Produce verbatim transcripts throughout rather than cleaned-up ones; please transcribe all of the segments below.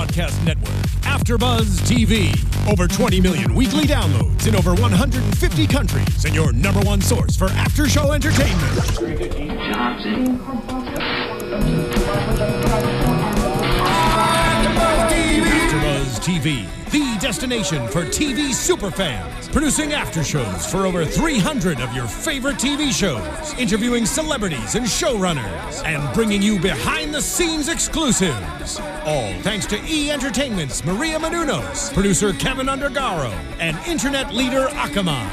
broadcast network, AfterBuzz T V. Over twenty million weekly downloads in over one hundred fifty countries, and your number one source for after-show entertainment. AfterBuzz T V, the destination for T V superfans, producing after-shows for over three hundred of your favorite T V shows, interviewing celebrities and showrunners, and bringing you behind-the-scenes exclusives. All thanks to E! Entertainment's Maria Menounos, producer Kevin Undergaro, and internet leader Akamai.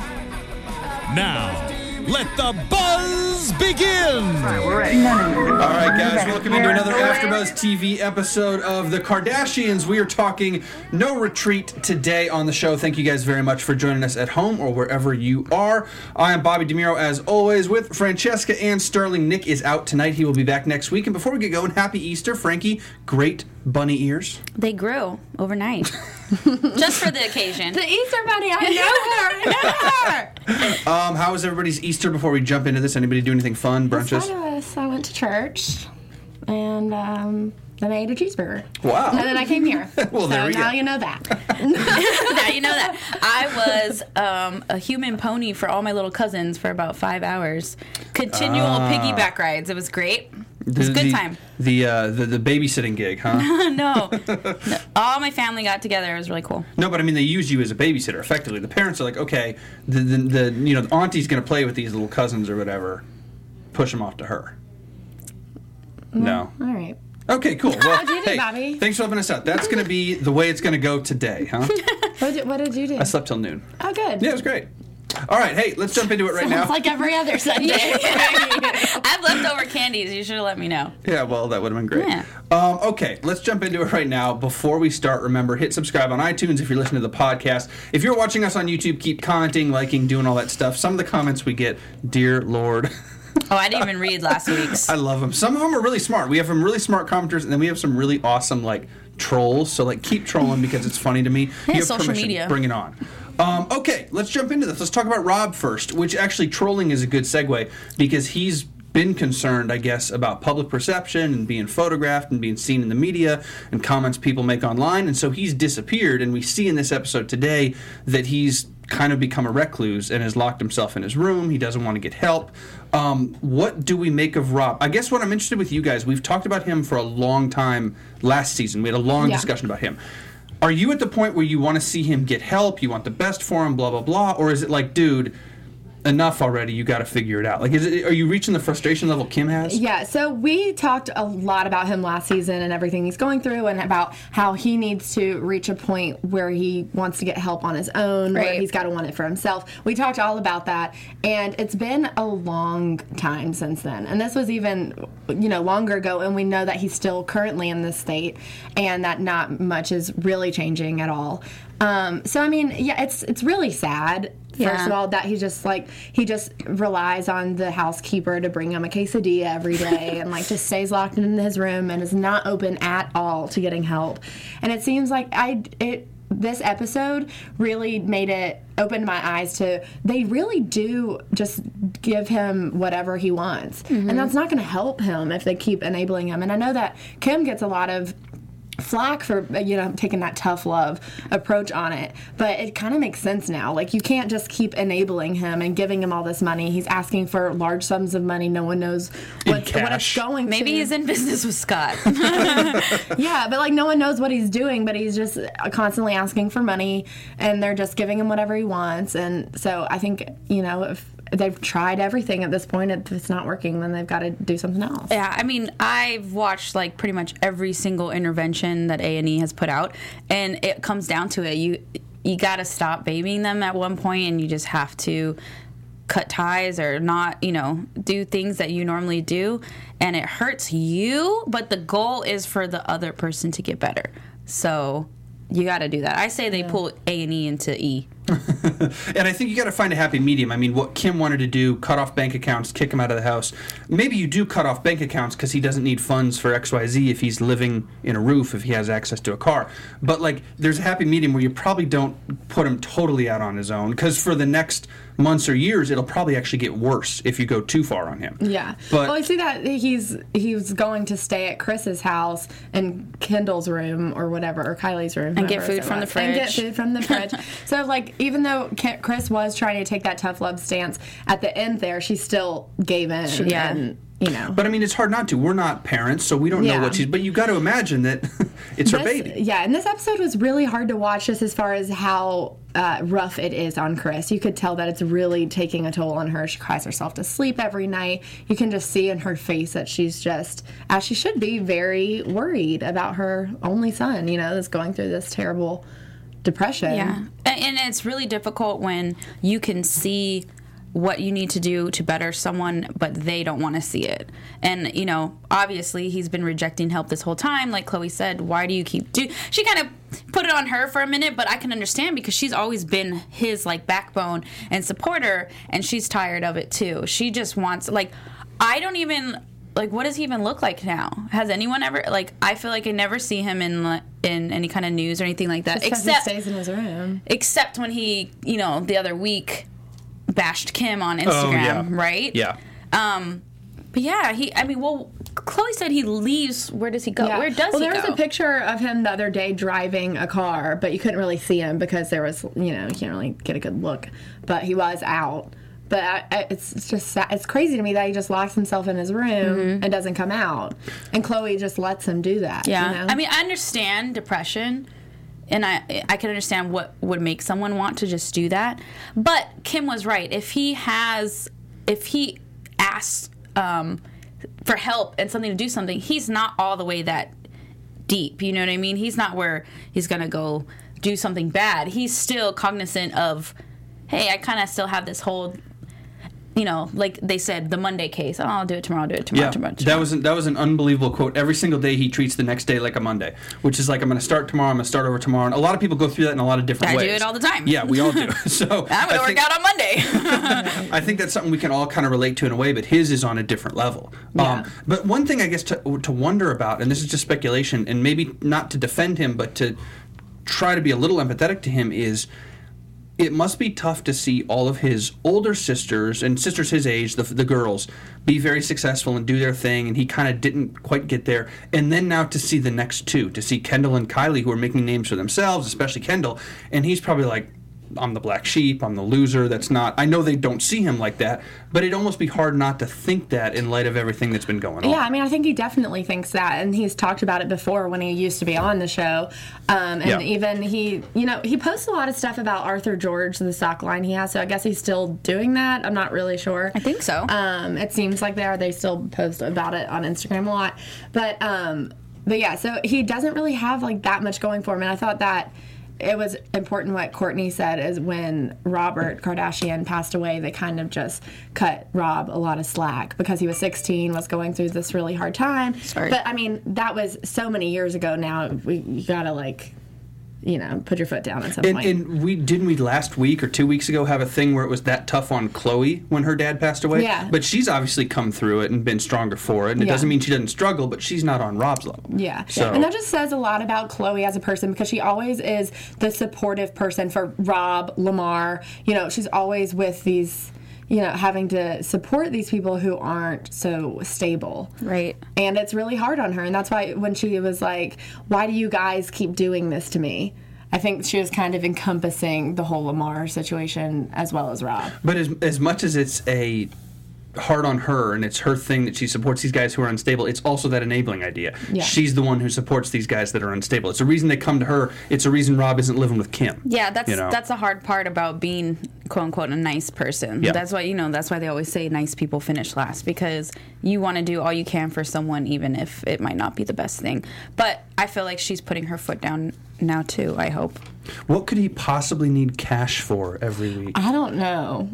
Now, let the buzz begin! All right, we're ready. No, no, no. All right, guys, Okay. welcome into another AfterBuzz T V episode of The Kardashians. We are talking No Retreat today on the show. Thank you guys very much for joining us at home or wherever you are. I am Bobby DeMiro, as always, with Francesca and Sterling. Nick is out tonight. He will be back next week. And before we get going, happy Easter. Frankie, great bunny ears. They grew overnight. Just for the occasion. The Easter Bunny, I know her. I know her. Um, how was everybody's Easter before we jump into this? Anybody do anything fun? Brunches? Outside of us, I went to church, and um, then I ate a cheeseburger. Wow. And then I came here. Well, so there we now go. you know that. Now you know that. I was um, a human pony for all my little cousins for about five hours. Continual Ah. piggyback rides. It was great. It was a The- good the, time. The, uh, the the babysitting gig, huh? no. no. All my family got together. It was really cool. No, but I mean, they use you as a babysitter, effectively. The parents are like, okay, the, the, the you know, the auntie's going to play with these little cousins or whatever. Push them off to her. No. All right. Okay, cool. Well, What'd you do, hey, Bobby? thanks for helping us out. That's going to be the way it's going to go today, huh? What did, what did you do? I slept till noon. Oh, good. Yeah, it was great. All right, hey, let's jump into it right now. It's like every other Sunday. I have leftover candies. You should have let me know. Yeah, well, that would have been great. Yeah. Um, okay, let's jump into it right now. Before we start, remember, hit subscribe on iTunes if you're listening to the podcast. If you're watching us on YouTube, keep commenting, liking, doing all that stuff. Some of the comments we get, dear Lord. Oh, I didn't even read last week's. I love them. Some of them are really smart. We have some really smart commenters, and then we have some really awesome, like, trolls. So, like, keep trolling because it's funny to me. Yeah, you have social permission. media. Bring it on. Um, okay, let's jump into this. Let's talk about Rob first, which actually trolling is a good segue because he's been concerned, I guess, about public perception and being photographed and being seen in the media and comments people make online. And so he's disappeared, and we see in this episode today that he's kind of become a recluse and has locked himself in his room. He doesn't want to get help. Um, what do we make of Rob? I guess what I'm interested with you guys, we've talked about him for a long time last season. We had a long Yeah. discussion about him. Are you at the point where you want to see him get help, you want the best for him, blah, blah, blah, or is it like, dude, enough already, you got to figure it out? Like, is it, are you reaching the frustration level Kim has? Yeah, so we talked a lot about him last season and everything he's going through and about how he needs to reach a point where he wants to get help on his own, where Right. he's got to want it for himself. We talked all about that, and it's been a long time since then. And this was even, you know, longer ago, and we know that he's still currently in this state and that not much is really changing at all. Um, so, I mean, yeah, it's it's really sad. Yeah. First of all, that he just like he just relies on the housekeeper to bring him a quesadilla every day, and like just stays locked in his room and is not open at all to getting help. And it seems like I it this episode really made it opened my eyes to they really do just give him whatever he wants, Mm-hmm. and that's not going to help him if they keep enabling him. And I know that Kim gets a lot of flack for, you know, taking that tough love approach on it, but it kind of makes sense now. Like, you can't just keep enabling him and giving him all this money. He's asking for large sums of money. No one knows In what, what it's cash. going Maybe to. he's in business with Scott. Yeah, but like no one knows what he's doing, but he's just constantly asking for money, and they're just giving him whatever he wants. And so I think, you know, if they've tried everything at this point, if it's not working, then they've got to do something else. Yeah, I mean, I've watched like pretty much every single intervention that A and E has put out, and it comes down to it. You you got to stop babying them at one point, and you just have to cut ties or not, you know, do things that you normally do, and it hurts you, but the goal is for the other person to get better. So you got to do that. I say they pull A and E into E. And I think you got to find a happy medium. I mean, what Kim wanted to do, cut off bank accounts, kick him out of the house. Maybe you do cut off bank accounts because he doesn't need funds for X Y Z if he's living in a roof, if he has access to a car. But, like, there's a happy medium where you probably don't put him totally out on his own, because for the next months or years, it'll probably actually get worse if you go too far on him. Yeah. But, well, I see that he's he's going to stay at Chris's house and Kendall's room or whatever, or Kylie's room. And get whoever food it from the was. And get fridge. food from the fridge. So, like, even though Ke- Chris was trying to take that tough love stance, at the end there, she still gave in. She- yeah. And, you know. But I mean, it's hard not to. We're not parents, so we don't Yeah. know what she's. But you got to imagine that it's her This- baby. Yeah, and this episode was really hard to watch just as far as how uh, rough it is on Chris. You could tell that it's really taking a toll on her. She cries herself to sleep every night. You can just see in her face that she's just, as she should be, very worried about her only son, you know, that's going through this terrible depression. Yeah. And, and it's really difficult when you can see what you need to do to better someone, but they don't want to see it. And, you know, obviously he's been rejecting help this whole time. Like Chloe said, why do you keep do? She kind of put it on her for a minute, but I can understand because she's always been his, like, backbone and supporter, and she's tired of it too. She just wants, like, I don't even, like, what does he even look like now? Has anyone ever, like, I feel like I never see him in like, in any kind of news or anything like that. Just 'cause except he stays in his room. Except when he, you know, the other week bashed Kim on Instagram, Oh, yeah. right? Yeah. Um, but yeah, he. I mean, well, Chloe said he leaves. Where does he go? Yeah. Where does well, he there go? was a picture of him the other day driving a car, but you couldn't really see him because there was, you know, you can't really get a good look. But he was out. But I, I, it's, it's just sad. It's crazy to me that he just locks himself in his room Mm-hmm. and doesn't come out, and Chloe just lets him do that. Yeah, you know? I mean, I understand depression, and I I can understand what would make someone want to just do that. But Kim was right. If he has, if he asks um, for help and something to do something, he's not all the way that deep. You know what I mean? He's not where he's gonna go do something bad. He's still cognizant of, hey, I kind of still have this whole, you know, like they said, the Monday case. Oh, I'll do it tomorrow. I'll do it tomorrow. Yeah, tomorrow, tomorrow. that was an, that was an unbelievable quote. Every single day he treats the next day like a Monday, which is like, I'm going to start tomorrow, I'm going to start over tomorrow. And a lot of people go through that in a lot of different I ways. do it all the time. Yeah, we all do. So I'm going to I work think- out on Monday. I think that's something we can all kind of relate to in a way, but his is on a different level. Yeah. Um, but one thing I guess to, to wonder about, and this is just speculation, and maybe not to defend him, but to try to be a little empathetic to him, is it must be tough to see all of his older sisters and sisters his age, the, the girls, be very successful and do their thing, and he kind of didn't quite get there. And then now to see the next two, to see Kendall and Kylie, who are making names for themselves, especially Kendall, and he's probably like, I'm the black sheep, I'm the loser, that's not... I know they don't see him like that, but it'd almost be hard not to think that in light of everything that's been going on. Yeah, I mean, I think he definitely thinks that, and he's talked about it before when he used to be on the show. Um, and Yeah. even he, you know, he posts a lot of stuff about Arthur George, the stock line he has, so I guess he's still doing that. I'm not really sure. I think so. Um, it seems like they are. They still post about it on Instagram a lot. But, um, but yeah, so he doesn't really have, like, that much going for him, and I thought that it was important what Courtney said is when Robert Kardashian passed away, they kind of just cut Rob a lot of slack because he was sixteen, was going through this really hard time. Sorry. But I mean, that was so many years ago now. We, you gotta, like, you know, put your foot down at some And, point. and we didn't we last week or two weeks ago have a thing where it was that tough on Chloe when her dad passed away. Yeah. But she's obviously come through it and been stronger for it. And it Yeah. doesn't mean she doesn't struggle, but she's not on Rob's level. Yeah. So And that just says a lot about Chloe as a person because she always is the supportive person for Rob, Lamar. You know, she's always with these, you know, having to support these people who aren't so stable. Right. And it's really hard on her. And that's why when she was like, why do you guys keep doing this to me? I think she was kind of encompassing the whole Lamar situation as well as Rob. But as as much as it's a hard on her and it's her thing that she supports these guys who are unstable, it's also that enabling idea. Yeah. She's the one who supports these guys that are unstable. It's a reason they come to her. It's a reason Rob isn't living with Kim. Yeah, that's you know? that's the hard part about being quote unquote a nice person. Yeah. That's why you know that's why they always say nice people finish last because you want to do all you can for someone even if it might not be the best thing. But I feel like she's putting her foot down now too. I hope. What could he possibly need cash for every week? I don't know.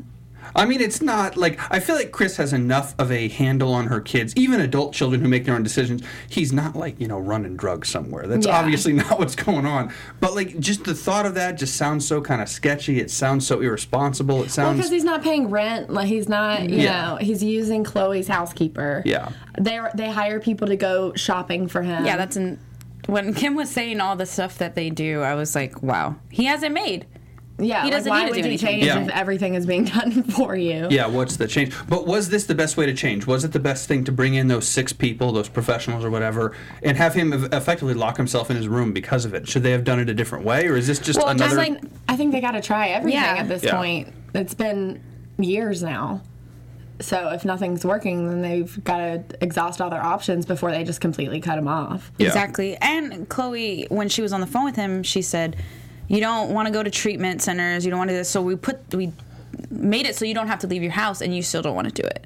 I mean, it's not like, I feel like Chris has enough of a handle on her kids, even adult children who make their own decisions. He's not like, you know, running drugs somewhere. That's Yeah. obviously not what's going on. But like, just the thought of that just sounds so kind of sketchy. It sounds so irresponsible. It Well, sounds. because he's not paying rent. Like he's not, you Yeah. know, he's using Chloe's housekeeper. Yeah. They they hire people to go shopping for him. Yeah, that's an. When Kim was saying all the stuff that they do, I was like, wow, he hasn't made. yeah. he doesn't like, why need to would do you anything. change Yeah. if everything is being done for you? Yeah, what's the change? But was this the best way to change? Was it the best thing to bring in those six people, those professionals or whatever, and have him eff- effectively lock himself in his room because of it? Should they have done it a different way, or is this just Well, just another? I think I think they got to try everything Yeah. at this Yeah. point. It's been years now. So if nothing's working, then they've got to exhaust all their options before they just completely cut him off. Yeah. Exactly. And Chloe, when she was on the phone with him, she said, "You don't want to go to treatment centers. You don't want to do this. So we put we made it so you don't have to leave your house, and you still don't want to do it."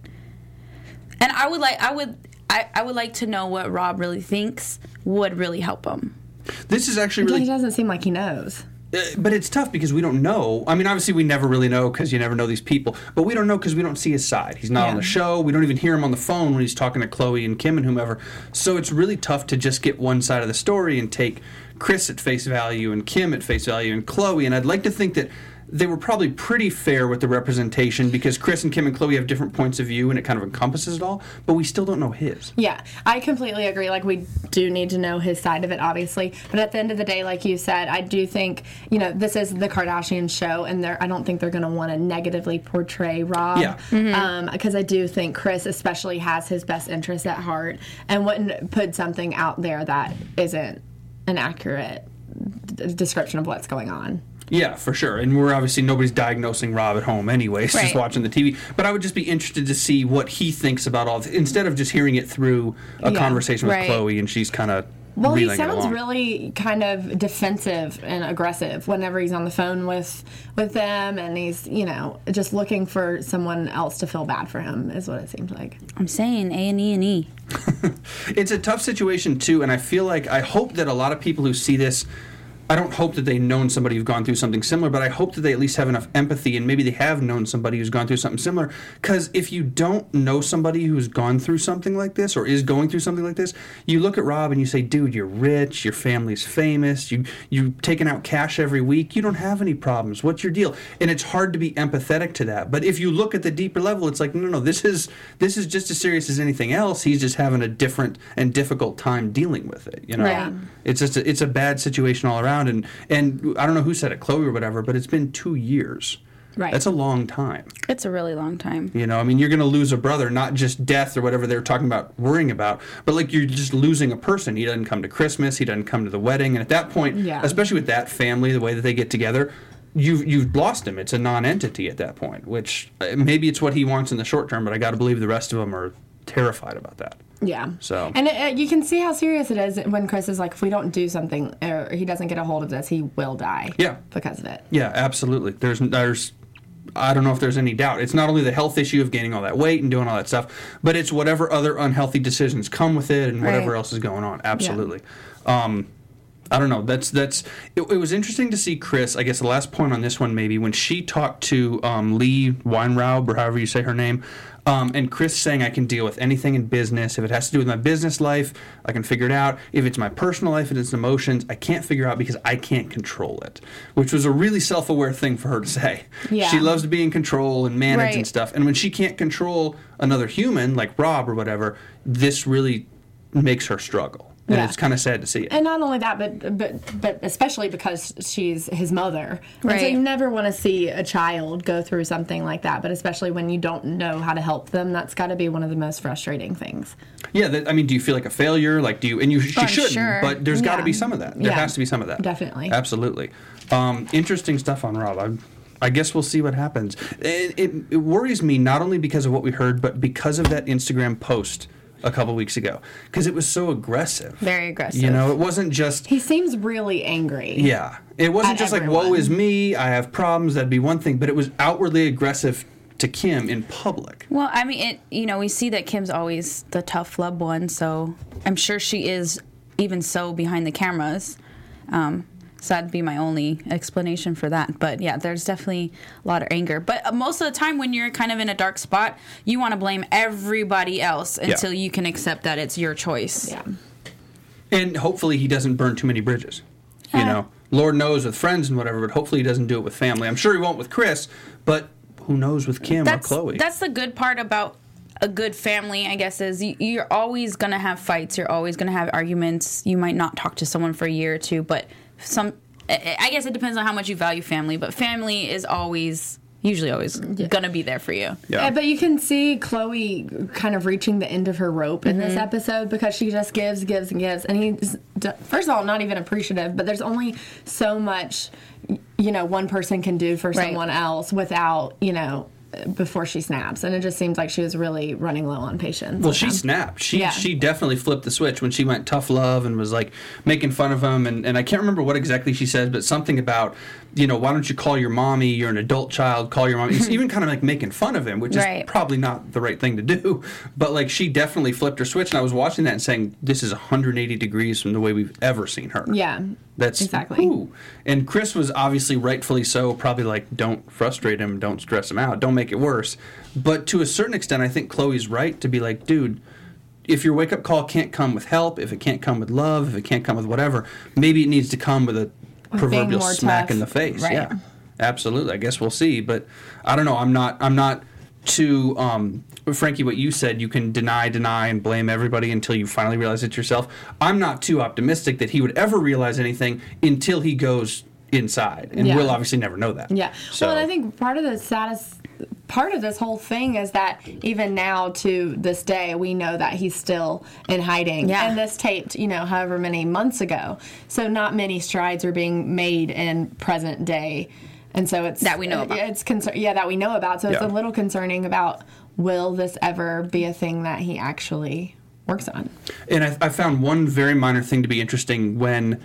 And I would like I would I, I would like to know what Rob really thinks would really help him. This is actually He really. doesn't seem like he knows. Uh, but it's tough because we don't know. I mean, obviously, we never really know because you never know these people. But we don't know because we don't see his side. He's not Yeah. on the show. We don't even hear him on the phone when he's talking to Chloe and Kim and whomever. So it's really tough to just get one side of the story and take Chris at face value and Kim at face value and Chloe. And I'd like to think that they were probably pretty fair with the representation because Chris and Kim and Chloe have different points of view and it kind of encompasses it all. But we still don't know his. Yeah, I completely agree. Like, we do need to know his side of it, obviously. But at the end of the day, like you said, I do think, you know, this is the Kardashian show, and they're, I don't think they're going to want to negatively portray Rob. Yeah. Um, because I do think Chris especially has his best interests at heart and wouldn't put something out there that isn't an accurate d- description of what's going on. Yeah, for sure. And we're obviously, nobody's diagnosing Rob at home anyways, just Right. watching the T V. But I would just be interested to see what he thinks about all this, instead of just hearing it through a Yeah, conversation with right. Chloe and she's kind of Well, he reeling it sounds along. really kind of defensive and aggressive whenever he's on the phone with with them, and he's, you know, just looking for someone else to feel bad for him, is what it seems like. I'm saying A and E and E. It's a tough situation, too, and I feel like, I hope that a lot of people who see this, I don't hope that they've known somebody who's gone through something similar, but I hope that they at least have enough empathy, and maybe they have known somebody who's gone through something similar. Because if you don't know somebody who's gone through something like this, or is going through something like this, you look at Rob and you say, dude, you're rich, your family's famous, you, you've taken out cash every week, you don't have any problems, what's your deal? And it's hard to be empathetic to that. But if you look at the deeper level, it's like, no, no, no, this is, this is just as serious as anything else. He's just having a different and difficult time dealing with it, you know? Right. It's just a, it's a bad situation all around, and and I don't know who said it, Chloe or whatever, but it's been two years. Right. That's a long time. It's a really long time. You know, I mean, you're going to lose a brother, not just death or whatever they're talking about, worrying about, but like you're just losing a person. He doesn't come to Christmas, he doesn't come to the wedding, and at that point, Yeah. especially with that family, the way that they get together, you've you've lost him. It's a non-entity at that point. Which uh, maybe it's what he wants in the short term, but I got to believe the rest of them are terrified about that. Yeah. So- And it, it, you can see how serious it is when Chris is like, if we don't do something, or he doesn't get a hold of this, he will die. Yeah. Because of it. Yeah, absolutely. There's there's I don't know if there's any doubt. It's not only the health issue of gaining all that weight and doing all that stuff, but it's whatever other unhealthy decisions come with it and whatever Right. else is going on. Absolutely. Um, I don't know. That's that's. It, it was interesting to see Chris. I guess the last point on this one, maybe when she talked to um, Lee Weinraub, or however you say her name, um, and Chris saying, "I can deal with anything in business. If it has to do with my business life, I can figure it out. If it's my personal life and it's emotions, I can't figure out because I can't control it." Which was a really self-aware thing for her to say. Yeah. She loves to be in control and manage Right. and stuff. And when she can't control another human like Rob or whatever, this really makes her struggle. And Yeah. it's kind of sad to see it. And not only that, but but but especially because she's his mother. And so Right. you never want to see a child go through something like that, but especially when you don't know how to help them, that's got to be one of the most frustrating things. Yeah, that, I mean, do you feel like a failure? Like, do you? And you, she I'm shouldn't, sure. but there's got to Yeah. be some of that. There Yeah. has to be some of that. Definitely. Absolutely. Um, interesting stuff on Rob. I, I guess we'll see what happens. It, it, it worries me not only because of what we heard, but because of that Instagram post a couple weeks ago, because it was so aggressive. Very aggressive. You know, it wasn't just. He seems really angry. Yeah, it wasn't At just like, everyone. "Woe is me, I have problems." That'd be one thing, but it was outwardly aggressive to Kim in public. Well, I mean, it. You know, we see that Kim's always the tough love one, so I'm sure she is even so behind the cameras. Um, So that'd be my only explanation for that. But yeah, there's definitely a lot of anger. But most of the time when you're kind of in a dark spot, you want to blame everybody else until Yeah. you can accept that it's your choice. Yeah. And hopefully he doesn't burn too many bridges. You Yeah. know, Lord knows with friends and whatever, but hopefully he doesn't do it with family. I'm sure he won't with Chris, but who knows with Kim That's, or Chloe. that's the good part about a good family, I guess, is you, you're always going to have fights. You're always going to have arguments. You might not talk to someone for a year or two, but some, I I guess it depends on how much you value family, but family is always, usually always going to be there for you. Yeah. Yeah, but you can see Chloe kind of reaching the end of her rope in this episode because she just gives, gives, and gives. And he's, first of all, not even appreciative, but there's only so much, you know, one person can do for Right. someone else without, you know, before she snaps. And it just seems like she was really running low on patience. Well, with she him. snapped. She Yeah. she definitely flipped the switch when she went tough love and was like making fun of him. And, and I can't remember what exactly she said, but something about, you know, why don't you call your mommy? You're an adult child. Call your mommy. It's even kind of like making fun of him, which Right. is probably not the right thing to do. But like she definitely flipped her switch. And I was watching that and saying, this is one hundred eighty degrees from the way we've ever seen her. Yeah. That's Exactly. ooh. And Chris was obviously rightfully so, probably like, don't frustrate him, don't stress him out, don't make it worse. But to a certain extent, I think Chloe's right to be like, dude, if your wake up call can't come with help, if it can't come with love, if it can't come with whatever, maybe it needs to come with a proverbial more smack tough. in the face. Right. Yeah, absolutely. I guess we'll see. But I don't know. I'm not. I'm not too. Um, Frankie, what you said, you can deny, deny, and blame everybody until you finally realize it yourself. I'm not too optimistic that he would ever realize anything until he goes inside, and Yeah. we'll obviously never know that. Yeah. So, Well, and I think part of the saddest part of this whole thing is that even now to this day we know that he's still in hiding. Yeah. And this taped, you know, however many months ago. So not many strides are being made in present day. And so it's That we know about. It's concern yeah, that we know about. So it's Yeah. a little concerning about will this ever be a thing that he actually works on. And I, I found one very minor thing to be interesting when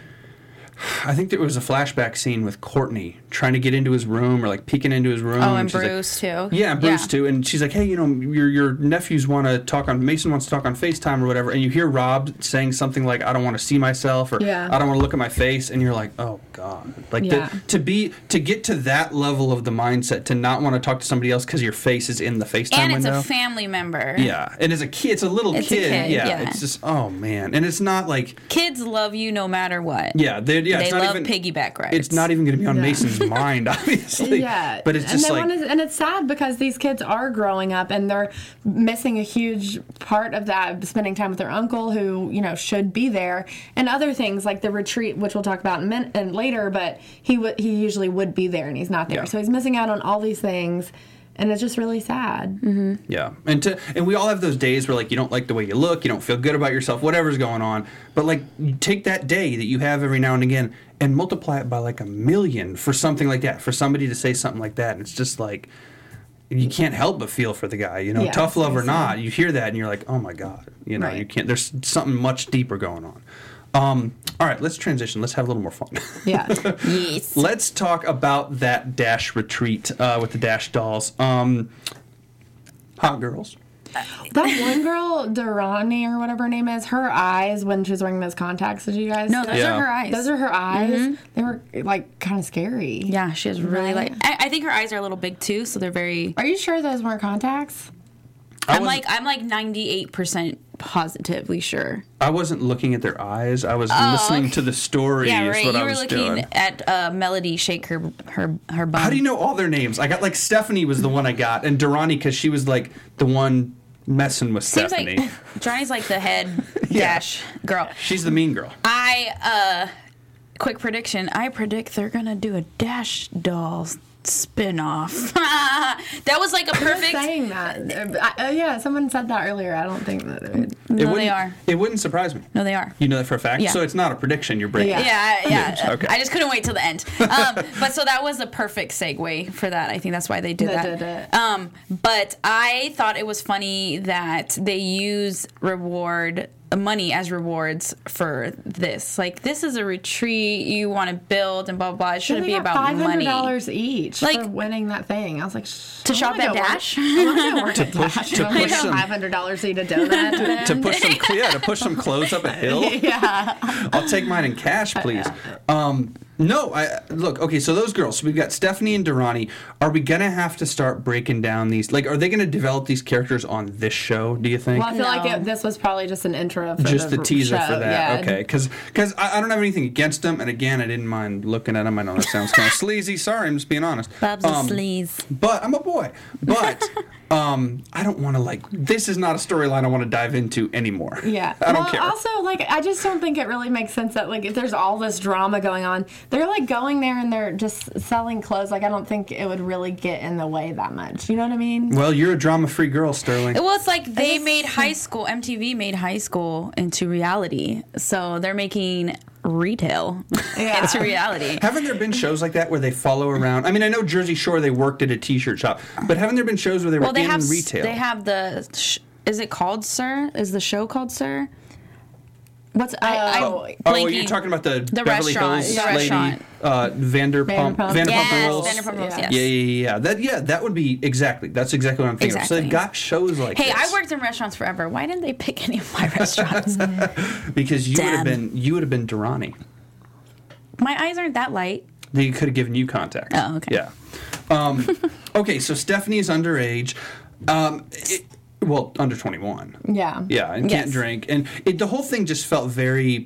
I think there was a flashback scene with Courtney trying to get into his room or like peeking into his room. Oh, and she's like- Bruce, too. Yeah, and Bruce Yeah. too. And she's like, hey, you know, your your nephews want to talk on, Mason wants to talk on FaceTime or whatever. And you hear Rob saying something like, I don't want to see myself or Yeah. I don't want to look at my face. And you're like, oh God. Like Yeah. the, to be, to get to that level of the mindset, to not want to talk to somebody else because your face is in the FaceTime And it's window. a family member. Yeah. And as a kid, it's a little It's a kid. kid, yeah, yeah. It's just, oh man. And it's not like, Kids love you no matter what. yeah, they, yeah, They it's not love even, piggyback rides. It's not even going to be on Yeah. Mason's mind, obviously. Yeah, But it's and just they like, wanna, and it's sad because these kids are growing up and they're missing a huge part of that, spending time with their uncle who you know should be there, and other things like the retreat, which we'll talk about in a minute and later. But he would he usually would be there and he's not there, Yeah. so he's missing out on all these things, and it's just really sad. Mm-hmm. yeah. And to and we all have those days where like you don't like the way you look, you don't feel good about yourself, whatever's going on. But like you take that day that you have every now and again and multiply it by like a million for something like that, for somebody to say something like that. And it's just like you can't help but feel for the guy, you know, Yeah, tough love or seriously. not. You hear that and you're like, oh my God, you know, Right. you can't. There's something much deeper going on. Um, all right, let's transition. Let's have a little more fun. Yeah, Yes. Let's talk about that Dash retreat uh, with the Dash dolls. Um, hot girls. that one girl, Durrani or whatever her name is, her eyes when she was wearing those contacts. Did you guys? No, those Yeah. are her eyes. Those are her eyes. They were like kind of scary. yeah, she has really Right. like. I, I think her eyes are a little big too, so they're very. Are you sure those weren't contacts? I I'm wasn't- like I'm like ninety-eight percent positively sure. I wasn't looking at their eyes. I was listening to the story. Oh, Yeah, is right. what You I were was looking doing. at uh, Melody shake her her her bum. How do you know all their names? I got like Stephanie was the one I got, and Durrani because she was like the one messing with Seems Stephanie. like Johnny's like the head Yeah. Dash girl. She's the mean girl. I uh quick prediction. I predict they're gonna do a Dash Dolls spin-off. That was like a They're perfect. saying that. Uh, I, uh, yeah, someone said that earlier. I don't think that. It, It No, they wouldn't- are. It wouldn't surprise me. No, they are. You know that for a fact. Yeah. So it's not a prediction. You're breaking. Yeah. Yeah, yeah. Okay. I just couldn't wait till the end. Um, but so that was a perfect segue for that. I think that's why they did They that. did it. Um, but I thought it was funny that they use reward money as rewards for this. Like, this is a retreat you want to build and blah blah. blah. It shouldn't be about five hundred money. dollars each Like- for winning that thing. I was like, To I shop wanna at go work- Dash? I want to go work at push- Dash. to I want push some- five hundred dollars to eat a donut. To push some, yeah, to push some clothes up a hill. yeah. I'll take mine in cash, please. Um, No, I look, okay, so those girls, so we've got Stephanie and Durrani. Are we going to have to start breaking down these, like, are they going to develop these characters on this show, do you think? Well, I feel No. like it, this was probably just an intro for Just the, the teaser show. for that, Yeah. okay? Because I, I don't have anything against them, and again, I didn't mind looking at them. I know that sounds kind of sleazy. Sorry, I'm just being honest. Bob's a Um, sleaze. But I'm a boy. But um, I don't want to, like, this is not a storyline I want to dive into anymore. Yeah. I don't well, care. also, like, I just don't think it really makes sense that, like, if there's all this drama going on, they're, like, going there and they're just selling clothes. Like, I don't think it would really get in the way that much. You know what I mean? Well, you're a drama-free girl, Sterling. Well, it's like they just- made high school, M T V made high school into reality. So they're making retail Yeah. into reality. Haven't there been shows like that where they follow around? I mean, I know Jersey Shore, they worked at a T-shirt shop, but haven't there been shows where they were Well, they in have retail? they have the. Sh- is it called Sir? Is the show called Sir? What's I? I'm Oh. Oh, blanking. you're talking about the, The Beverly restaurant, Hills the lady, restaurant. uh, Vanderpump, Vanderpump. Vanderpump Yes, Rules. Vanderpump Rules. Yeah. Yes. Yeah, yeah, yeah, yeah. That, yeah, that would be exactly. That's exactly what I'm thinking. Of. So Exactly. they've got shows like Hey, this. I worked in restaurants forever. Why didn't they pick any of my restaurants? because you would have Damn. been you would have been Durrani. My eyes aren't that light. They could have given you contact. Oh, okay. Yeah. Um, okay, so Stephanie is underage. Um, it, well, under twenty-one. Yeah. Yeah, and Yes. can't drink. And it, the whole thing just felt very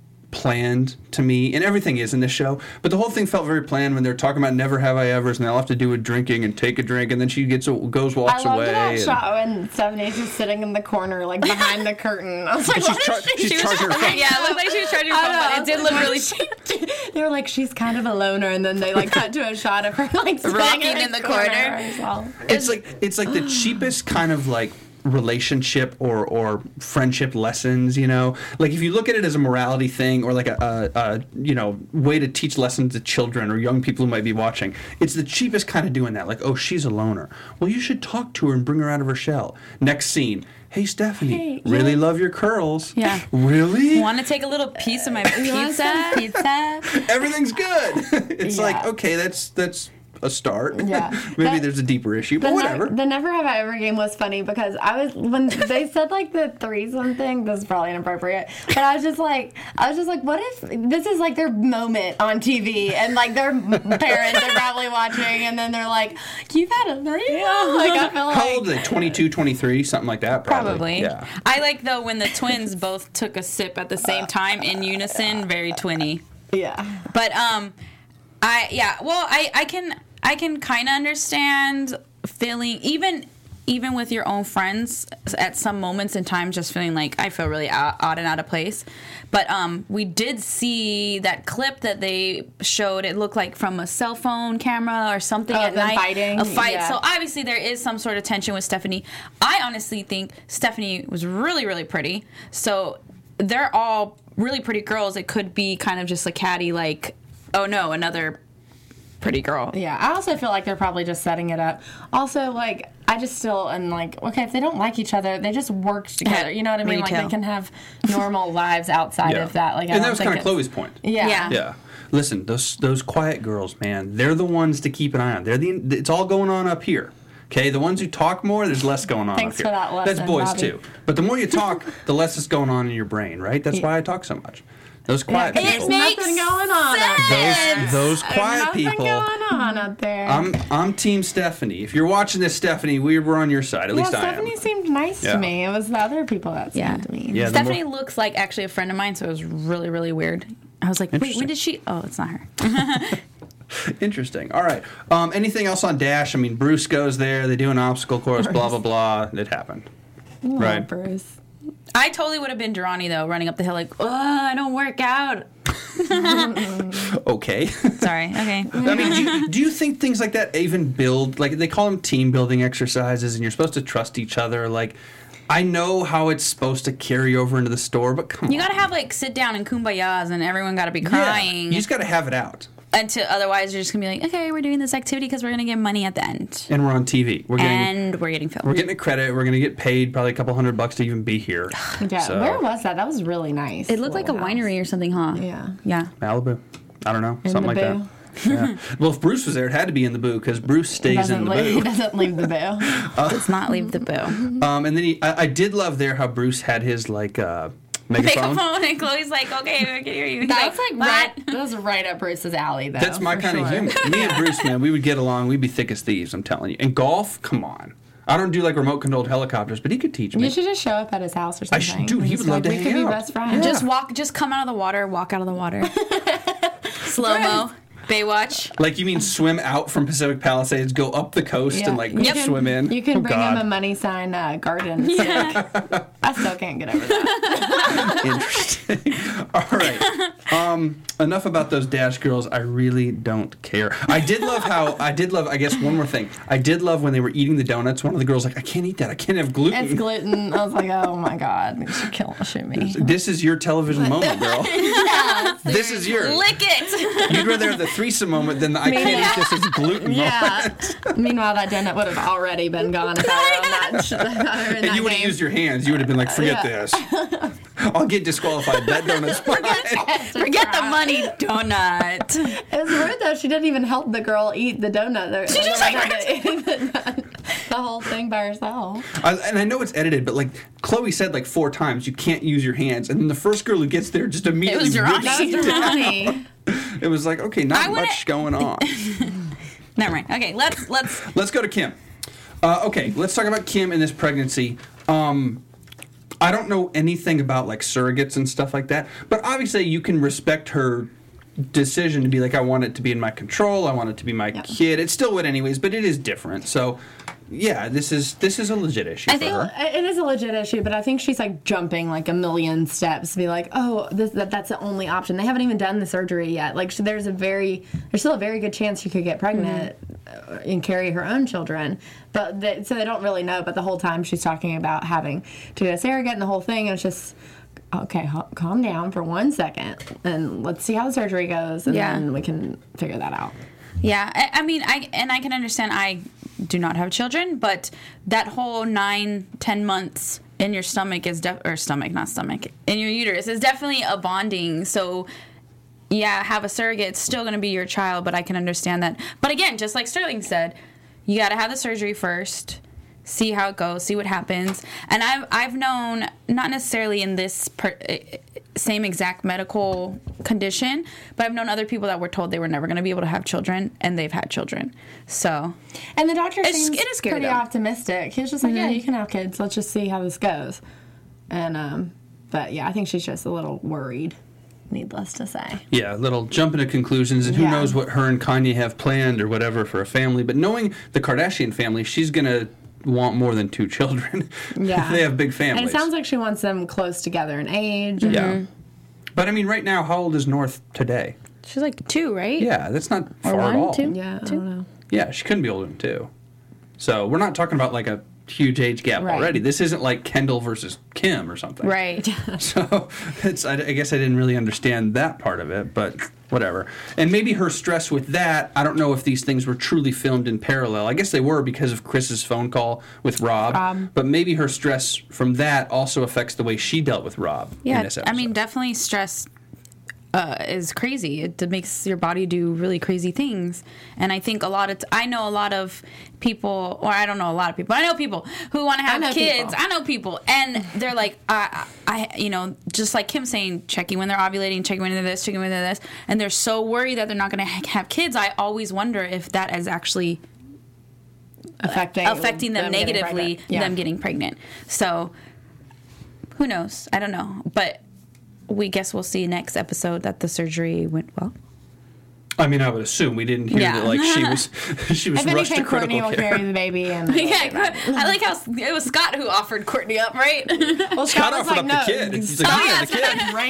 planned to me, and everything is in this show, but the whole thing felt very planned when they're talking about never have I ever's, and they all have to do with drinking and take a drink, and then she gets goes I walks loved away. that and- shot when Stephanie's just sitting in the corner, like behind the curtain. I was like, she's what char- is she she's doing? charging her phone. Yeah, it looked like she was charging her I phone, know, but I it was did like, look what really. is she- They were like, she's kind of a loner, and then they like cut to a shot of her like sitting Rocking in, in the the corner. corner. It's like it's like the cheapest kind of like relationship or or friendship lessons, you know, like if you look at it as a morality thing or like a, a, a you know way to teach lessons to children or young people who might be watching, it's the cheapest kind of doing that. Like, oh, she's a loner, well, you should talk to her and bring her out of her shell. Next scene, hey Stephanie, Hey, really yeah. love your curls. Yeah. Really? Want to take a little piece of my want pizza? some Pizza. Everything's good. It's like, Yeah. okay, that's that's a start. Yeah. Maybe That- there's a deeper issue, The, but ne- whatever. the Never Have I Ever game was funny because I was when they said like the threesome thing. This is probably inappropriate, but I was just like, I was just like, what if this is like their moment on T V and like their parents are probably watching, and then they're like, you've had a threesome? Like I feel like How old are they? twenty-two, twenty-three, something like that, probably. Probably. Yeah. I like though when the twins both took a sip at the same time in unison. Very twinny. yeah. But um, I yeah. Well, I I can I can kind of understand feeling even even with your own friends at some moments in time, just feeling like I feel really odd, odd and out of place. But um, we did see that clip that they showed. It looked like from a cell phone camera or something Oh, at them night. fighting? A fight. Yeah. So obviously there is some sort of tension with Stephanie. I honestly think Stephanie was really really pretty. So they're all really pretty girls. It could be kind of just a catty like, oh no, another pretty girl. Yeah, I also feel like they're probably just setting it up. Also, like, I just still am like, okay, if they don't like each other, they just work together. You know what I mean? Like, Retail. they can have normal lives outside Yeah. of that. Like, I and that don't was think kind of it's- Chloe's point. Yeah. Yeah. Yeah. Listen, those those quiet girls, man, they're the ones to keep an eye on. They're the it's all going on up here. Okay, the ones who talk more, there's less going on Thanks up here. for that lesson, That's boys Bobby. too. But the more you talk, the less is going on in your brain, right? That's why I talk so much. Those quiet Yeah, 'cause people. there's makes nothing going on up there. Those, those There's quiet nothing people. going on up there. I'm I'm Team Stephanie. If you're watching this, Stephanie, we were on your side. At yeah, least I am. Stephanie seemed nice Yeah. to me. It was the other people that seemed Yeah. to me. Yeah, the Stephanie more- looks like actually a friend of mine, so it was really, really weird. I was like, wait, Interesting. when did she? Oh, it's not her. Interesting. All right. Um, anything else on Dash? I mean, Bruce goes there. They do an obstacle course. Blah blah blah. It happened. Oh, Right. Bruce. I totally would have been Durrani though, running up the hill like, oh, I don't work out. Okay. Sorry. Okay. I mean, do you, do you think things like that even build, like they call them team building exercises, and you're supposed to trust each other? Like, I know how it's supposed to carry over into the store, but come You on. gotta have like sit down and kumbayas, and everyone gotta be Yeah, crying. you just got to have it out. Until otherwise, you're just gonna be like, okay, we're doing this activity because we're gonna get money at the end, And we're on T V. We're getting and we're getting filmed. we're getting a credit. We're gonna get paid probably a couple hundred bucks to even be here. Yeah, So- where was that? That was really nice. it looked like a little house. winery or something, huh? Yeah. Yeah. Malibu. I don't know, In something the like boo. that. Yeah. Well, if Bruce was there, it had to be in the boo because Bruce stays Doesn't in the leave, he boo. doesn't leave the boo. Does not leave the boo. Um, and then he, I, I did love there how Bruce had his like uh, Megaphone. Megaphone, and Chloe's like, okay, I can hear you. He's That was like "What?" right. That was right up Bruce's alley, though. That's my for kind of sure. humor. Me and Bruce, man, we would get along. We'd be thick as thieves, I'm telling you. And golf, come on. I don't do like remote controlled helicopters, but he could teach me. You should just show up at his house or I something. should- dude, he He's would love like, to we hang could be out. best friends. Just walk, just come out of the water, walk out of the water. Slow mo, Baywatch. Like, you mean swim out from Pacific Palisades, go up the coast, Yeah. and like You can- swim in? You can Oh, bring God. him a money sign uh, garden. stick. Yeah. I still can't get over that. Interesting. All right. Um, enough about those Dash girls. I really don't care. I did love how I did love. I guess one more thing. I did love when they were eating the donuts. One of the girls like, I can't eat that. I can't have gluten. It's gluten. I was like, oh my god, you should kill shoot me. This is your television moment, girl. This is yours. Lick it. You'd rather have the threesome moment than the I can't eat this. It's gluten Yeah. moment. Meanwhile, that donut would have already been gone if I were on that. sh- if I were in And that you would have game. used your hands. You would have been like, forget Yeah. this. I'll get disqualified. That donut's mine. Forget the money donut. It was weird though. She didn't even help the girl eat the donut. She just, like, the, the whole thing by herself. I, and I know it's edited, but like Chloe said like four times, you can't use your hands. And then the first girl who gets there just immediately was Ronnie. rips That was it down. Ronnie. It was like, okay, not I wouldn't- much going on. Never mind. Okay, let's let's. Let's go to Kim. Uh, okay, let's talk about Kim and this pregnancy. Um, I don't know anything about like surrogates and stuff like that, but obviously you can respect her decision to be like, I want it to be in my control. I want it to be my Yeah. kid. It still would anyways, but it is different. So, yeah, this is this is a legit issue I for think her. it is a legit issue, but I think she's like jumping like a million steps to be like, oh, this that, that's the only option. They haven't even done the surgery yet. Like, so there's a very, there's still a very good chance she could get pregnant uh, and carry her own children. But they, so they don't really know. But the whole time she's talking about having to get a surrogate and the whole thing, and it's just. Okay, ho- calm down for one second, and let's see how the surgery goes, and Yeah. then we can figure that out. Yeah, I, I mean, I and I can understand. I do not have children, but that whole nine, ten months in your stomach is def- or stomach, not stomach, in your uterus is definitely a bonding. So, yeah, have a surrogate. It's still going to be your child, but I can understand that. But again, just like Sterling said, you got to have the surgery first. See how it goes, see what happens. And I've I've known, not necessarily in this per, same exact medical condition, but I've known other people that were told they were never going to be able to have children, and they've had children. So, And the doctor It's- seems it is scary, pretty though. optimistic. He was just like, yeah, you can have kids. Let's just see how this goes. And, um, but yeah, I think she's just a little worried, needless to say. Yeah, a little jump into conclusions, and who Yeah. knows what her and Kanye have planned or whatever for a family. But knowing the Kardashian family, she's going to want more than two children. Yeah. They have big families. And it sounds like she wants them close together in age. and- Yeah. But I mean, right now, how old is North today? she's like two, right? Yeah, that's not Or far one, at all. two? Yeah, I don't know. Yeah, she couldn't be older than two. So we're not talking about like a huge age gap Right. already. This isn't like Kendall versus Kim or something. Right. So it's, I, I guess I didn't really understand that part of it, but whatever. And maybe her stress with that, I don't know if these things were truly filmed in parallel. I guess they were because of Chris's phone call with Rob. Rob. But maybe her stress from that also affects the way she dealt with Rob in Yeah, this I episode. mean, definitely stress uh, is crazy. It makes your body do really crazy things. And I think a lot of, t- I know a lot of people, or I don't know a lot of people, I know people who want to have know kids. people. I know people. And they're like, I, I, you know, just like Kim saying, checking when they're ovulating, checking when they're this, checking when they're this. And they're so worried that they're not going to ha- have kids. I always wonder if that is actually Affecting, affecting them, getting negatively, pregnant. Yeah. them getting pregnant. So, who knows? I don't know. But we guess we'll see next episode that the surgery went well. I mean, I would assume we didn't hear Yeah. that like she was she was If rushed anything, to Courtney critical will care. carry the baby. And Yeah, I like how it was Scott who offered Courtney up, right? well, Scott Scott was offered like, up no, the kid. He's like, Scott "You asked have the for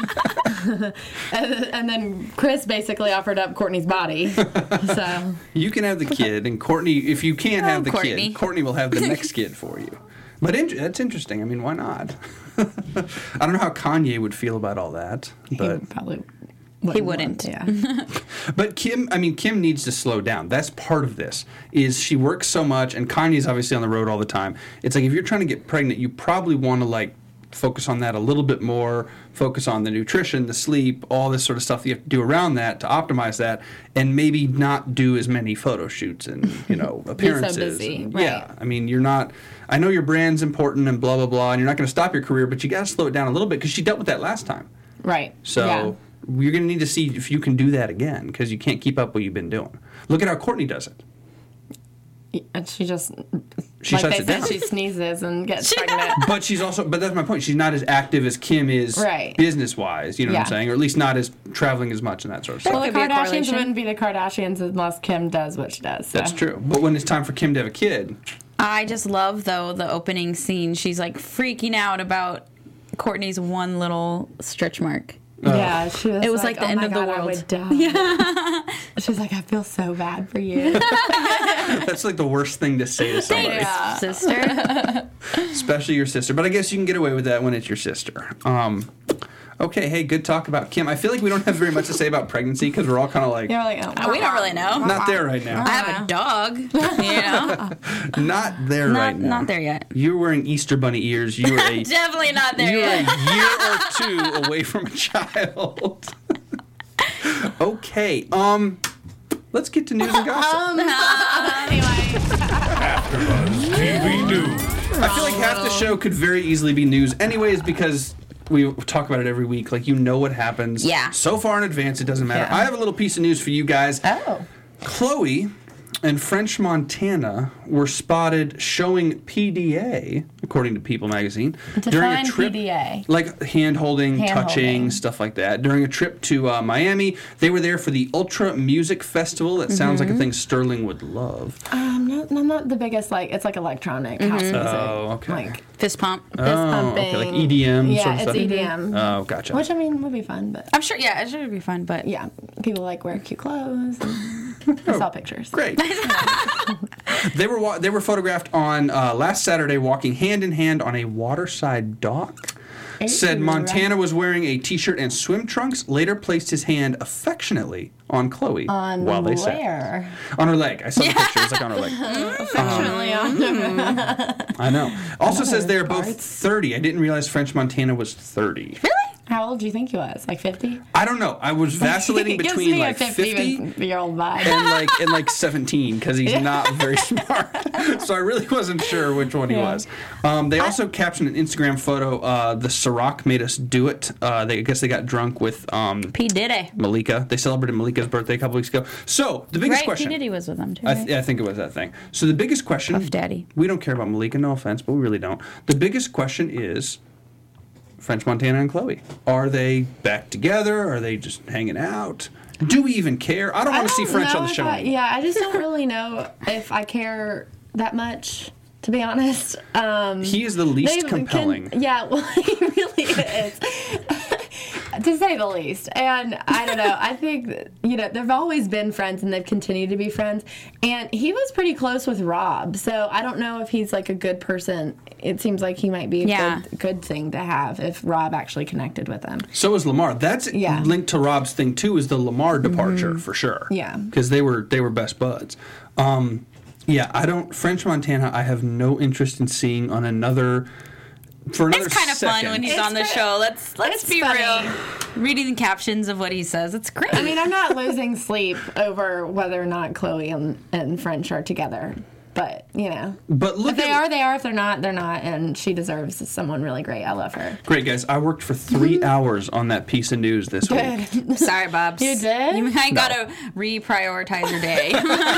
rain. and, and then Chris basically offered up Courtney's body. So You can have the kid, and Courtney, if you can't have Oh, the Courtney. kid, Courtney will have the next kid for you. But in- that's interesting. I mean, why not? I don't know how Kanye would feel about all that, but he probably He wouldn't. Want, yeah. but Kim, I mean, Kim needs to slow down. That's part of this. Is she works so much, and Kanye's obviously on the road all the time. It's like if you're trying to get pregnant, you probably want to like focus on that a little bit more, focus on the nutrition, the sleep, all this sort of stuff that you have to do around that to optimize that, and maybe not do as many photo shoots and, you know, appearances. busy, And, right. Yeah, I mean, you're not, I know your brand's important and blah, blah, blah, and you're not going to stop your career, but you got to slow it down a little bit because she dealt with that last time. Right. So yeah. you're going to need to see if you can do that again because you can't keep up what you've been doing. Look at how Courtney does it. And she just, She like shuts they it said, down. she sneezes and gets pregnant. But she's also, but that's my point. She's not as active as Kim is Right. business-wise, you know what I'm Yeah. saying? Or at least not as traveling as much and that sort of stuff. Well, the could be a Kardashians correlation. wouldn't be the Kardashians unless Kim does what she does. So. That's true. But when it's time for Kim to have a kid, I just love, though, the opening scene. She's like freaking out about Courtney's one little stretch mark. Yeah, she was. It was like the oh end my of the God, I world." would die. Yeah. She's like, I feel so bad for you. that's like the worst thing to say to somebody, Yeah. Sister. especially your sister. But I guess you can get away with that when it's your sister. Um, okay, hey, good talk about Kim. I feel like we don't have very much to say about pregnancy because we're all kind of like You're like, oh, We don't really know. not there right now. I have a dog, you know? Not there Not, right now. not there yet. You're wearing Easter bunny ears. You were a Definitely not there You're yet. a year or two away from a child. Okay, um, let's get to news and gossip. anyway. AfterBuzz T V News. I feel like half the show could very easily be news, anyways, because we talk about it every week. Like, you know what happens. Yeah. So far in advance, it doesn't matter. Yeah. I have a little piece of news for you guys. Oh. Chloe and French Montana were spotted showing P D A, according to People magazine, during a Define trip. P D A. Like hand holding, Hand-holding. touching, stuff like that. During a trip to uh, Miami, they were there for the Ultra Music Festival. That sounds like a thing Sterling would love. Um, no, no, not the biggest. Like, it's like electronic house music. Oh, okay. Like Fist pump. fist Oh, pumping. okay, like E D M Yeah, sort of it's stuff? E D M. Oh, gotcha. Which I mean would be fun, but I'm sure, yeah, it should be fun, but yeah, people like wear cute clothes. And I saw pictures. Great. they were wa- they were photographed on uh, last Saturday walking hand in hand on a waterside dock. Said Ooh, Montana was wearing a t-shirt and swim trunks. Later placed his hand affectionately on Chloe On while they sat. where? On her leg. I saw the picture. It was like on her leg. Affectionately on. I know. Also says they are Parts. both thirty. I didn't realize French Montana was thirty. really? How old do you think he was? Like fifty? I don't know. I was vacillating Gives between me like a fifty fifty-year-old vibe. and like and like seventeen because he's not very smart. So I really wasn't sure which one he Yeah. was. Um, they also captioned an Instagram photo. Uh, the Ciroc made us do it. Uh, they I guess they got drunk with um, P. Diddy. Malika. They celebrated Malika's birthday a couple weeks ago. So the biggest Right, question. P. Diddy was with them, too, I, right? th- I think it was that thing. So the biggest question. Puff Daddy. We don't care about Malika. No offense, but we really don't. The biggest question is. French Montana and Chloe. Are they back together? Are they just hanging out? Do we even care? I don't want to see don't French know on the if show. I- anymore. yeah, I just don't really know if I care that much, to be honest. Um, He is the least they can- compelling. yeah, well, he really is. To say the least. And I don't know. I think, that, you know, they've always been friends and they've continued to be friends. And he was pretty close with Rob. So I don't know if he's like a good person. It seems like he might be a Yeah. good, good thing to have if Rob actually connected with him. So is Lamar. That's Yeah. linked to Rob's thing too. Is the Lamar departure for sure? Yeah. because they were they were best buds. Um, yeah, I don't French Montana. I have no interest in seeing on another for another. It's kind of fun second. when he's It's on the pretty- show. Let's let's it's be funny. real. Reading the captions of what he says, it's great. I mean, I'm not losing sleep over whether or not Chloe and, and French are together. But, you know, But look if they at are, they are. If they're not, they're not. And she deserves someone really great. I love her. great guys. I worked for three hours on that piece of news this week. Good. Sorry, Bobs. You did? You might gotta reprioritize your day.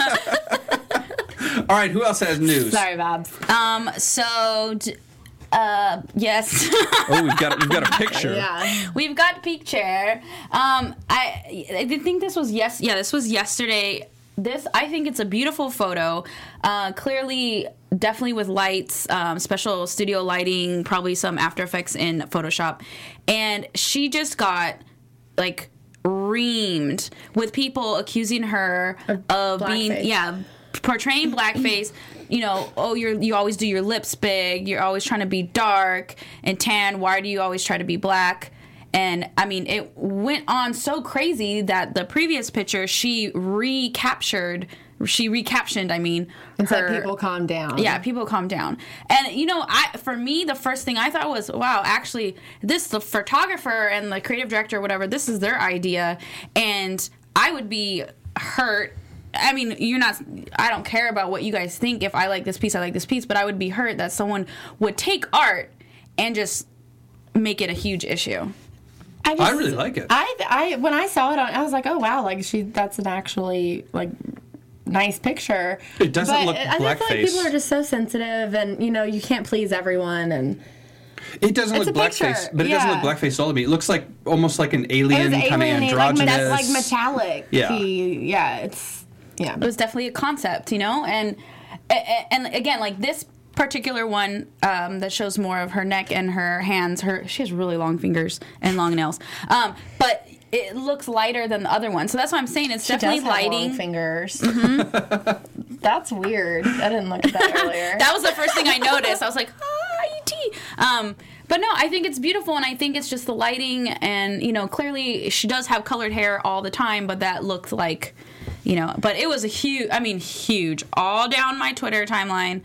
All right, who else has news? Sorry, Bobs. um. So, d- uh, yes. Oh, we've got we've got a picture. Yeah. We've got peak chair. Um, I I did think this was yes. Yeah, this was yesterday. This I think it's a beautiful photo. Uh, clearly, definitely with lights, um, special studio lighting, probably some After Effects in Photoshop, and she just got like reamed with people accusing her of being blackface. yeah portraying blackface. You know, oh, you're you always do your lips big. You're always trying to be dark and tan. Why do you always try to be black? And I mean, it went on so crazy that the previous picture she recaptured, she recaptioned, I mean, And her, said people calm down. yeah, people calm down. And you know, I for me, the first thing I thought was, wow, actually, this the photographer and the creative director, or whatever, this is their idea, and I would be hurt. I mean, you're not. I don't care about what you guys think. If I like this piece, I like this piece, but I would be hurt that someone would take art and just make it a huge issue. I, just, I really like it. I, I when I saw it on, I was like, oh wow, like she that's an actually like nice picture. It doesn't but look I just feel like blackface. people are just so sensitive, and you know you can't please everyone. And It doesn't It's look a picture, blackface, but it doesn't yeah. look blackface at all to me. It looks like almost like an it alien, was kind of alien, like, androgynous. meta- like metallic. Yeah. yeah, it's yeah. It was definitely a concept, you know, and and again, like this particular one um, that shows more of her neck and her hands. Her she has really long fingers and long nails, um, but it looks lighter than the other one. So that's why I'm saying it's She definitely does have long lighting. fingers. That's weird. I didn't look at that earlier. That was the first thing I noticed. I was like, ah, E T. Um, but no, I think it's beautiful, and I think it's just the lighting, and you know, clearly she does have colored hair all the time, but that looked like, you know, but it was a huge. I mean, huge, all down my Twitter timeline,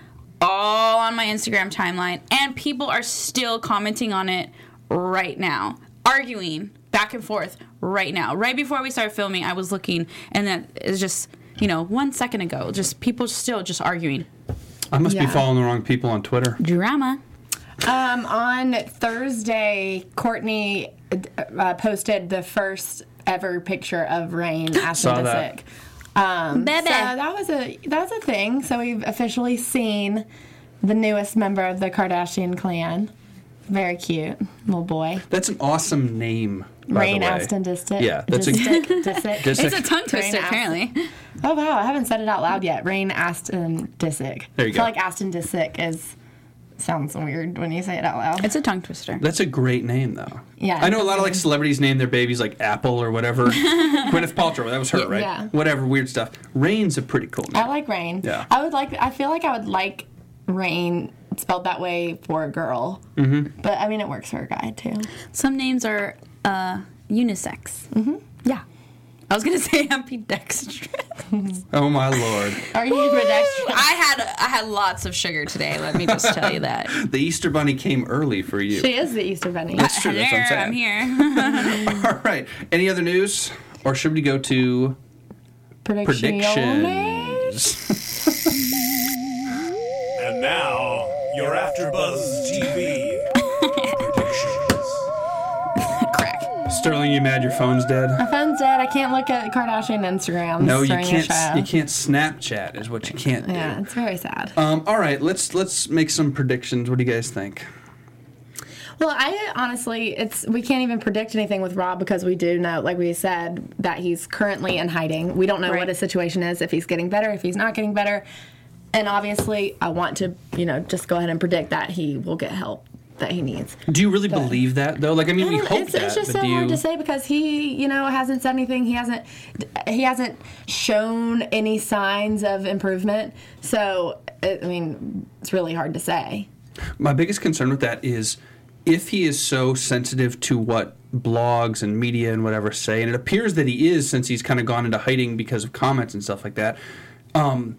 all on my Instagram timeline, and people are still commenting on it right now, arguing back and forth right now. Right before we started filming, I was looking, and that is just, you know, one second ago, just people still just arguing. I must be Yeah. following the wrong people on Twitter. Drama. Um, on Thursday, Courtney uh, posted the first ever picture of Rain Saw that. Disick. Um, Baby. So that was a that was a thing. So we've officially seen the newest member of the Kardashian clan. Very cute little boy. That's an awesome name. By Rain the way. Aston Disick. Yeah, that's a- Disick. Disick. Disick. It's a tongue twister, Rain apparently. Oh wow, I haven't said it out loud yet. Rain Aston Disick. There you I feel go. like Aston Disick is sounds weird when you say it out loud. It's a tongue twister. That's a great name, though. Yeah, I know a lot of like definitely. celebrities name their babies like Apple or whatever. Gwyneth Paltrow, that was her, right? Yeah. Whatever weird stuff. Rain's a pretty cool name. I like Rain. Yeah. I would like. I feel like I would like Rain spelled that way for a girl. Mm-hmm. But I mean, it works for a guy too. Some names are uh, unisex. Mm-hmm. Yeah. I was gonna say ambidextrous. Oh my lord. Are you ambidextrous? I had I had lots of sugar today. Let me just tell you that. The Easter Bunny came early for you. She is the Easter Bunny. That's true. That's what I'm Hello, saying. I'm here. All right. Any other news? Or should we go to Predictions. predictions? And now, your AfterBuzz T V predictions. Crack. Sterling, you mad your phone's dead? My phone's dead. I can't look at Kardashian Instagrams No, you during can't. a show. You can't Snapchat. Is what you can't do. Yeah, it's very sad. Um, all right, let's let's make some predictions. What do you guys think? Well, I honestly, it's we can't even predict anything with Rob because we do know, like we said, that he's currently in hiding. We don't know Right. what his situation is, if he's getting better, if he's not getting better. And obviously, I want to, you know, just go ahead and predict that he will get help that he needs. Do you really believe that though? Like, I mean, we I don't- hope it's, that, it's just but so do you? hard to say because he, you know, hasn't said anything. He hasn't, he hasn't shown any signs of improvement. So, it, I mean, it's really hard to say. My biggest concern with that is if he is so sensitive to what blogs and media and whatever say, and it appears that he is since he's kind of gone into hiding because of comments and stuff like that. Um,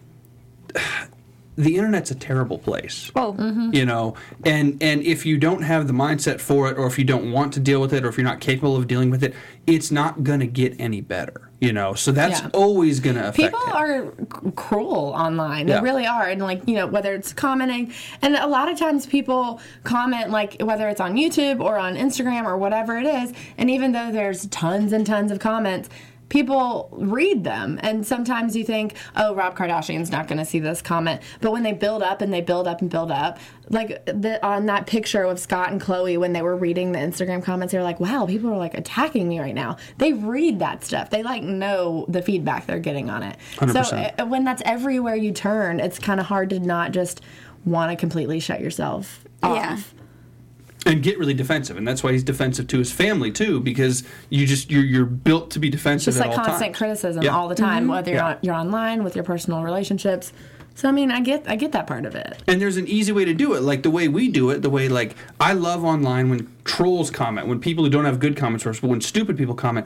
the internet's a terrible place. Whoa. You know, and and if you don't have the mindset for it, or if you don't want to deal with it, or if you're not capable of dealing with it, it's not going to get any better. You know, so that's Yeah. always going to affect People him. are c- cruel online. Yeah. They really are. And, like, you know, whether it's commenting, and a lot of times people comment, like, whether it's on YouTube or on Instagram or whatever it is, and even though there's tons and tons of comments, people read them. And sometimes you think, oh, Rob Kardashian's not going to see this comment. But when they build up and they build up and build up, like the, on that picture of Scott and Chloe, when they were reading the Instagram comments, they were like, wow, people are like attacking me right now. They read that stuff. They like know the feedback they're getting on it. one hundred So percent. uh, when that's everywhere you turn, it's kind of hard to not just want to completely shut yourself off. Yeah. And get really defensive, and that's why he's defensive to his family too, because you just you're you're built to be defensive Just at like all constant times. criticism Yeah. all the time, whether you're, Yeah. on, you're online with your personal relationships. So I mean, I get I get that part of it. And there's an easy way to do it, like the way we do it. The way like I love online when trolls comment, when people who don't have good comments for us, but when stupid people comment.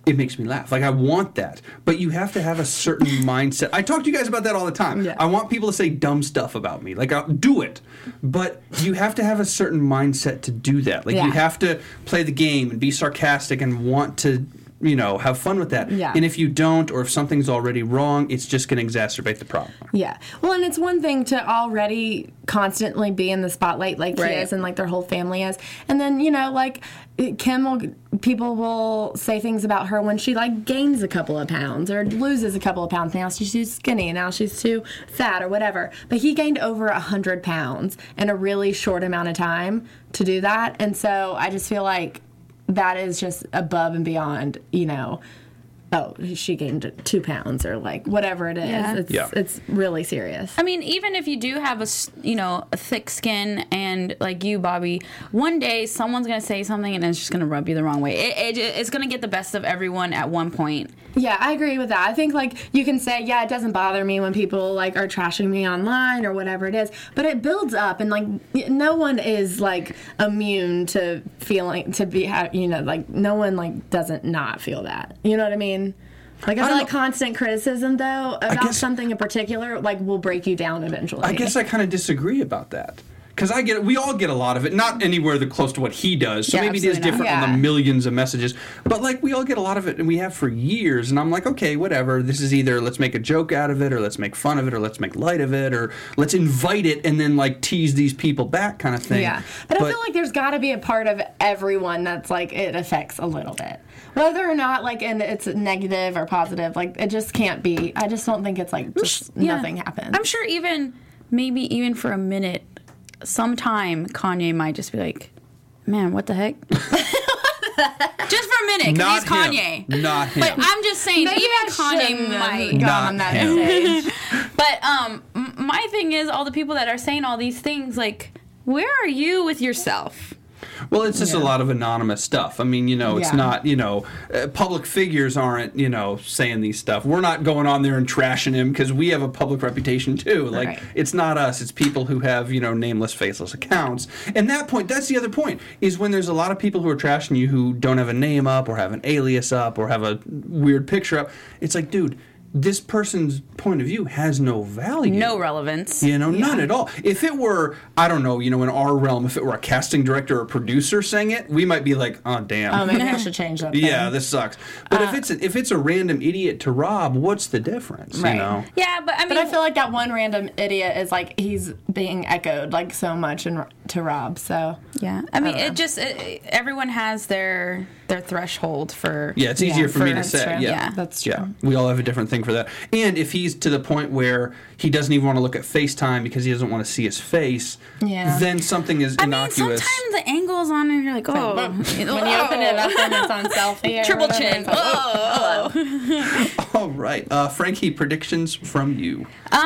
it makes me laugh. Like, I want that. But you have to have a certain mindset. I talk to you guys about that all the time. Yeah. I want people to say dumb stuff about me. Like, I'll do it. But you have to have a certain mindset to do that. Like, Yeah. you have to play the game and be sarcastic and want to, you know, have fun with that. Yeah. And if you don't, or if something's already wrong, it's just going to exacerbate the problem. Yeah. Well, and it's one thing to already constantly be in the spotlight like Right. he is and like their whole family is. And then, you know, like Kim will, people will say things about her when she like gains a couple of pounds or loses a couple of pounds. Now she's too skinny and now she's too fat or whatever. But he gained over a hundred pounds in a really short amount of time to do that. And so I just feel like that is just above and beyond, you know, oh, she gained two pounds or like whatever it is. Yeah. It's, Yeah. it's really serious. I mean, even if you do have a, s- you know, a thick skin and like you, Bobby, one day someone's going to say something and it's just going to rub you the wrong way. It, it, it's going to get the best of everyone at one point. Yeah, I agree with that. I think like you can say, yeah, it doesn't bother me when people like are trashing me online or whatever it is, but it builds up and like no one is like immune to feeling to be, ha- you know, like no one like doesn't not feel that. You know what I mean? Like I I feel don't like know. constant criticism though about guess- something in particular like will break you down eventually. I guess I kind of disagree about that. Because I get, we all get a lot of it, not anywhere that close to what he does. So Yeah, maybe it is absolutely not. different on Yeah. the millions of messages. But like we all get a lot of it, and we have for years. And I'm like, okay, whatever. This is either let's make a joke out of it, or let's make fun of it, or let's make light of it, or let's invite it and then like tease these people back, kind of thing. Yeah, but, I feel like there's got to be a part of everyone that's like it affects a little bit, whether or not like and it's negative or positive. Like it just can't be. I just don't think it's like just Yeah. nothing happened. I'm sure even, maybe even for a minute, sometime Kanye might just be like, man, what the heck? Just for a minute, because he's Not Kanye. him. Not him. But I'm just saying, Maybe even I Kanye shouldn't have might. gone Not on that him. stage. But um, m- my thing is, all the people that are saying all these things, like, where are you with yourself? Well, it's just a Yeah. lot of anonymous stuff. I mean, you know, it's Yeah. not, you know, uh, public figures aren't, you know, saying these stuff. We're not going on there and trashing him because we have a public reputation too. Like, Right. it's not us. It's people who have, you know, nameless, faceless accounts. And that point, that's the other point, is when there's a lot of people who are trashing you who don't have a name up or have an alias up or have a weird picture up. It's like, dude, this person's point of view has no value. No relevance. You know, none at all. If it were, I don't know, you know, in our realm, if it were a casting director or producer saying it, we might be like, oh, damn. Oh, maybe I should change that. yeah, thing. this sucks. But if it's a, if it's a random idiot to Rob, what's the difference? Right. You know. Yeah, but I mean, But I feel like that one random idiot is like he's being echoed like so much in, to Rob. So yeah, I mean, don't know. it just it, everyone has their their threshold for. Yeah, it's easier Yeah, for me to that's say. true. Yeah. Yeah. that's true. Yeah, we all have a different thing for that. And if he's to the point where he doesn't even want to look at FaceTime because he doesn't want to see his face, Yeah. then something is I mean, innocuous. sometimes the angles on it, you're like, oh, When you open it up and it's on selfie, or triple whatever, chin. it's like, Oh. All right, uh, Frankie, predictions from you.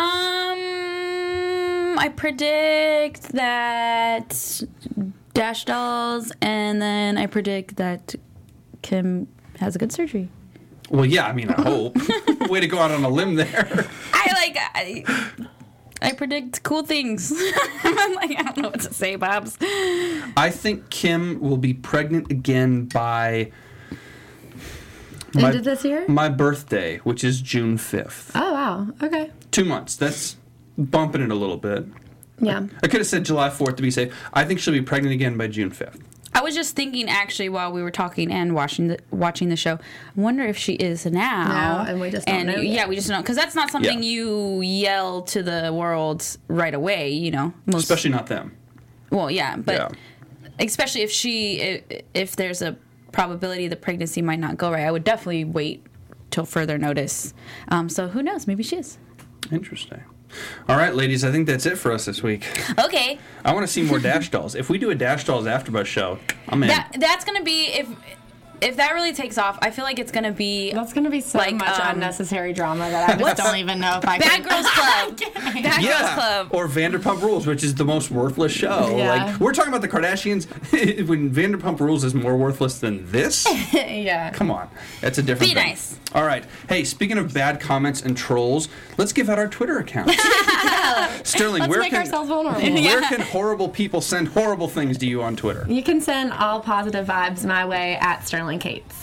Um, I predict that Dash Dolls, and then I predict that Kim has a good surgery. Well, yeah, I mean, I hope. Way to go out on a limb there. I like I, I predict cool things. I'm like, I don't know what to say, Bobs. I think Kim will be pregnant again by my, End of this year? my birthday, which is June fifth. Oh wow. Okay. Two months. That's bumping it a little bit. Yeah. I could have said July fourth to be safe. I think she'll be pregnant again by June fifth. I was just thinking, actually, while we were talking and watching the watching the show, I wonder if she is now. Now, and we just don't and know yeah, yet. we just don't, because that's not something Yeah. you yell to the world right away. You know, most, Especially not them. well, yeah, but Yeah. especially if she if, if there's a probability the pregnancy might not go right, I would definitely wait till further notice. Um, so who knows? Maybe she is. Interesting. All right, ladies, I think that's it for us this week. Okay. I want to see more Dash Dolls. If we do a Dash Dolls AfterBuzz show, I'm in. That that's gonna be if if that really takes off. I feel like it's gonna be That's going to be so Like, much um, unnecessary drama that I just what's- don't even know if I Bad can. Girls Club. Bad Girls yeah, Club. or Vanderpump Rules, which is the most worthless show. Yeah. Like we're talking about the Kardashians. When Vanderpump Rules is more worthless than this, yeah. come on, that's a different Be thing. nice. All right. Hey, speaking of bad comments and trolls, let's give out our Twitter accounts. Sterling, Let's where make can ourselves vulnerable. where can horrible people send horrible things to you on Twitter? You can send all positive vibes my way at Sterling Cates.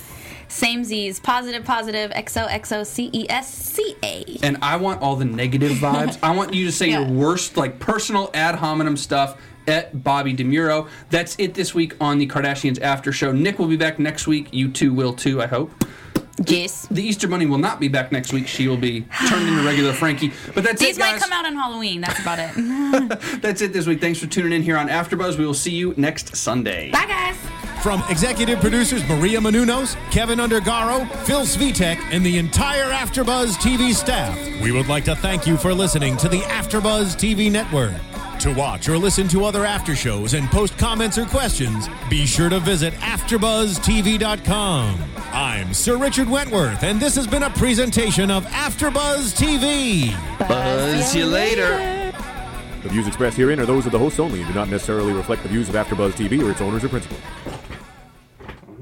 Same Z's. Positive, positive, X O X O C E S C A. And I want all the negative vibes. I want you to say Yeah. your worst, like, personal ad hominem stuff at Bobby DeMuro. That's it this week on the Kardashians After Show. Nick will be back next week. You two will too, I hope. Yes. The Easter Bunny will not be back next week. She will be turned into regular Frankie. But that's These it, guys. might come out on Halloween. That's about it. That's it this week. Thanks for tuning in here on AfterBuzz. We will see you next Sunday. Bye, guys. From executive producers Maria Menounos, Kevin Undergaro, Phil Svitek, and the entire AfterBuzz T V staff, we would like to thank you for listening to the AfterBuzz T V network. To watch or listen to other after shows and post comments or questions, be sure to visit after buzz T V dot com. I'm Sir Richard Wentworth, and this has been a presentation of AfterBuzz T V. Buzz you later. The views expressed herein are those of the hosts only and do not necessarily reflect the views of AfterBuzz T V or its owners or principals.